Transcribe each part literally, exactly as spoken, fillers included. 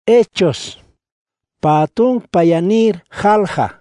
Hechos. Patung payanir halja.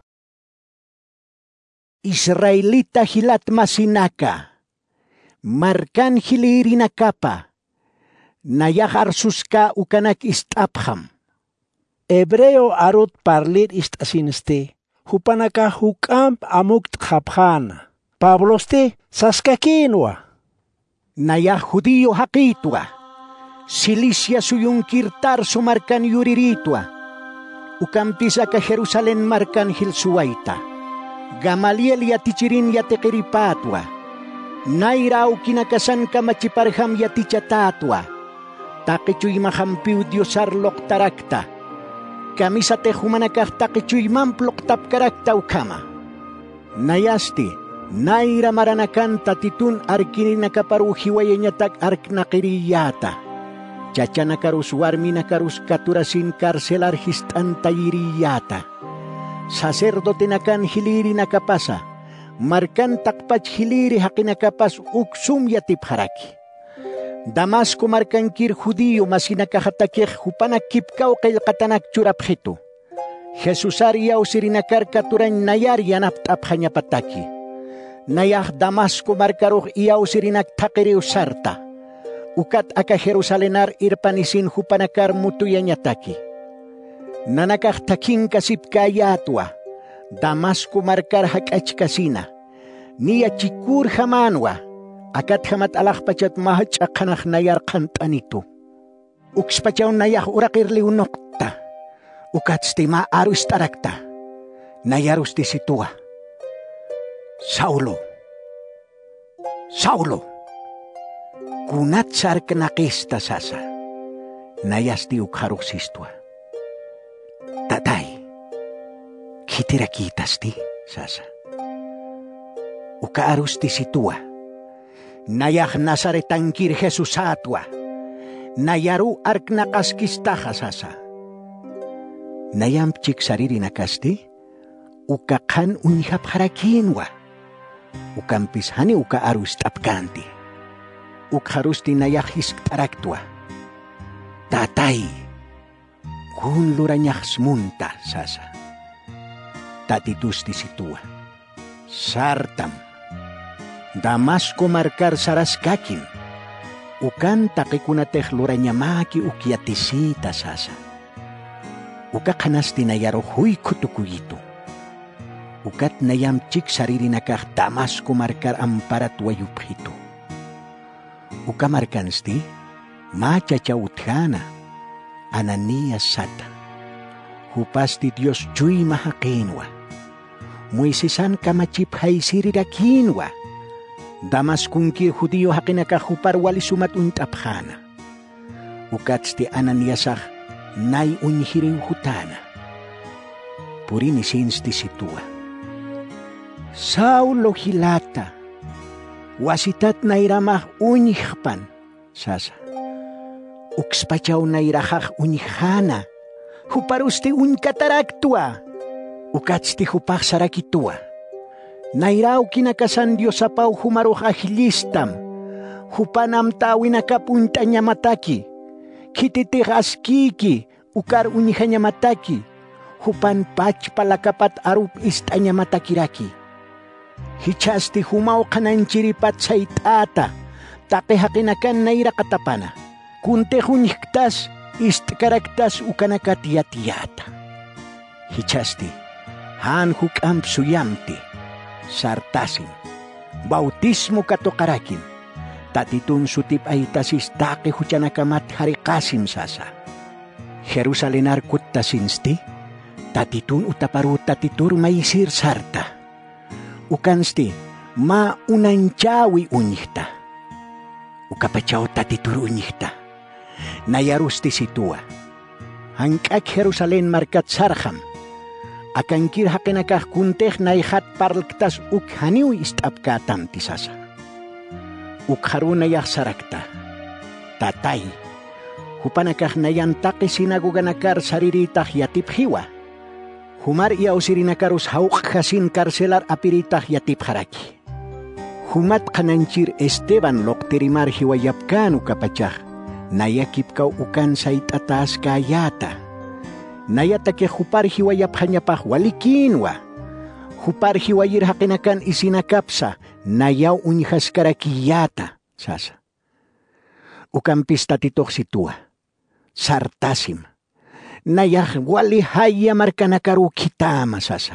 Israelita hilat masinaka. Markan hilirinakapa. Nayahar suska ukanak istapham. Hebreo arut parlir istasinste. Hupanaka hukam amukt khaphan. Pabloste saskakinwa. Nayah judío hakitwa. Cilicia suyung kirtar sumarkan yuriritwa. Ukampisa ka Jerusalem markan hilsuwaita. Gamaliel yatichirin yatekiripatwa. Nairau kinakasan ka machiparham yatichatatwa. Takichuy mahampiw diosar loktarakta. Kamisa te humanakah takichuy mamplok tapkarakta ukama. Nayasti, naira maranakan tatitun arkini nakaparuhiwayanyatak ark nakiriyata. Chacha nakarus warmi nakarus katurasin karselar histantayiriyata. Sacerdote nakan hiliri nakapasa. Markan takpach hiliri hakinakapas uksum yatip haraki. Damasco markan kir judío masinakahatakih hupanak kipkaw kay katanak churapjito. Jesusar yaw sirinakar katuran nayar yanaptap hanyapataki. Nayah Damasco markaruh yaw sirinak takiri usarta. Ukat aka Jerusalenar irpanisin hupanakar mutuyanyataki. Nanakah taking kasip kayatwa. Damasco markar hakachkasina. Niya chikur hamanwa. Akat hamat alak pachat mahach akanak nayar kantanito. Uks pachaw nayah urakir liunokta. Ukat stima arus tarakta. Nayarus di situa. Saulo. Saulo. Kunat sar kenakista sasa. Nayas di ukharuk sistua. Tatay. Kitira kitas di sasa. Uka arus di situa. Nayah nasaretangkir Jesus atwa. Nayaru ark nakaskistaha sasa. Nayam chik sariri nakasti. Uka kan unihap harakinwa. Ukampis hani uka arus tapkanti. Uka harus dinayah hisktaraktua. Tatay. Kun luranyah smunta sasa. Tatitus di situa. Sartam. Damasco markar saras kakin. Ukan takikunateh luranya maki ukyatisita sasa. Uka kanas dinayaro huy kutukuyitu. Ukat nayam chik sariri nakah Damasco markar amparat wayuphitu. Uka markansti machacha uthana Ananias sata. Hupasti Dios chuy mahakinwa. Moisesan kamachip hay sirirakinwa. Damas kungkir judío hakinakahupar wali sumat untapjana. Ukatsti Ananiasah nay unyhiriw hutana. Purini sinsti situa. Saulo hilata. Wasitat nairamah unyhpan. Sasa. Ukspachaw nairahah unyhana. Huparusti unkataraktua. Ukatsti hupah sarakitua. Nairaw kinakasan Diyos apaw humaruh ahilistam. Hupanam tawin akapunta niya mataki. Kititih askiki, ukar unyihanya mataki. Hupan pach palakapat arup ista niya matakiraki. Hichasti humaw kanan chiripat sa itata. Takihakinakan naira katapana. Kunte hunyiktas, istkaraktas ukanakatiyatiyata. Hichasti, han hukam suyamti. Sartasin, bautismo katokarakin, tatitun sutip ay tasis take hujanakamat harikasim sasa. Jerusalenar kuttasinsti, tatitun utaparu tatitur maisir sarta. Ukansti, ma unanchawi unyihta. Ukapachaw tatitur unyihta. Nayarusti situa. Hangkak Jerusalem markat sarham. Akan kir hakinakah kunteh naihat parlktas ukhaniw istapkatam tisasa. Ukharu nayah sarakta. Tatay. Hupanakah nayantake sinaguganakar sariritah yatip hiwa. Humar iaw sirinakarus hauk hasin karselar apiritah yatip haraki. Humat kananchir Esteban lokterimar hiwayapkanu kapachah. Nayakip kau ukan sait atas kayata. nayatake jupar hiwayaphañapaj walikinwa. Jupar hiwayir haqinakan isinakapsa nayaw uñihascarakiyata sasa. Ukampista titoqsitua. Sartasim. Nayah wali haya markanakaru kitama sasa.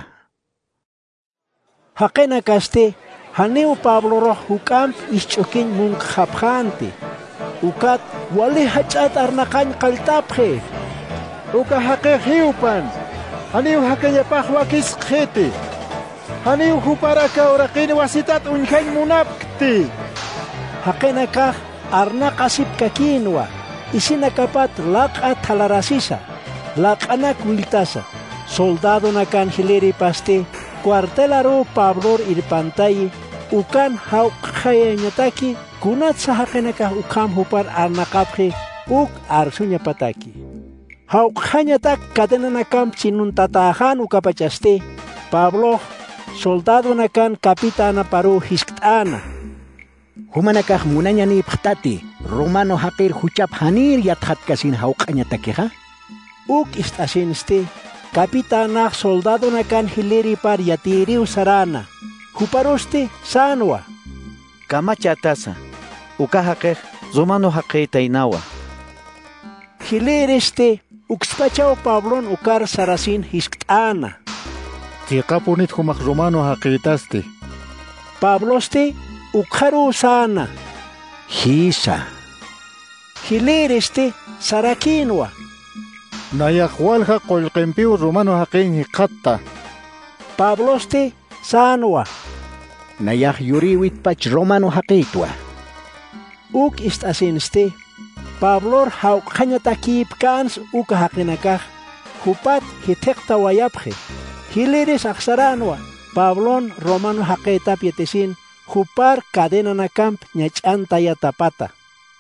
Haqena kaste haneu Pablo roh hukam ischokin mung khapkhante. Ukat wali hachat arnakan kaltaphe. Uka haqe hiupan. Haneu hakenya pahwakis khete. Haneu huparaka oraqini wasitat unkan munapkti. Haqena kah arna kasip kakinwa. Isinakapat laqat halarasisa. Laqanak wiltasa. Soldado nakan hileri paste. Cuartelaro Pablor irpantayi. Ukan hau khayanyataki. Kunat sa hakenaka ukam hupar arnakaphe. Uk arsunya pataki. Hau khanyatak kadena nakam chinun tatahan ukapachaste. Pablo soldado nakan kapitana paru hisktana. Humanakah munanya ni phtati. Romano haqir huchap hanir yathat kasin hau khanyatakiha. Uk istasin ste. Kapitana soldado nakan hileri par yatiriu sarana. Huparoste sanwa. Kamachatasa. Uka haqir Romano haqir tainawa. Hilereste. Uxpachao Pablon ukar sarasin hisktana. Tiqapunit humaq Romano haqitaste. Pabloste ukharu sana. Hisa. Hilereste sarakinwa. Nayakwalha qolqimpiu Romano haqin hiqatta. Pabloste sanwa. Nayah yuriwit pach Romano haqitwa. Uk istasinste. Pablor hau khanyatakip kans uka hakinakah. Hupat hitekta wayaphe. Hileres aksaranwa. Pablon Romano haqetap yetesin. Hupar cadena nakamp nyachanta yatapata.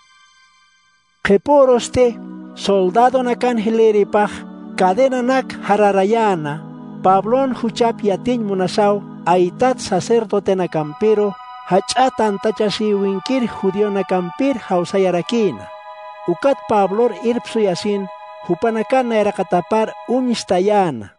Keporoste soldado nakan hileripaj. Cadena nak hararayana. Pablon huchap yatin munasaw. Aitat sacerdote nakampiro. Hachatan tachasi winkir judío nakampir hausayarakina. Ukat Pablor irpsu yasin, hupanakan na erakatapar unistayana.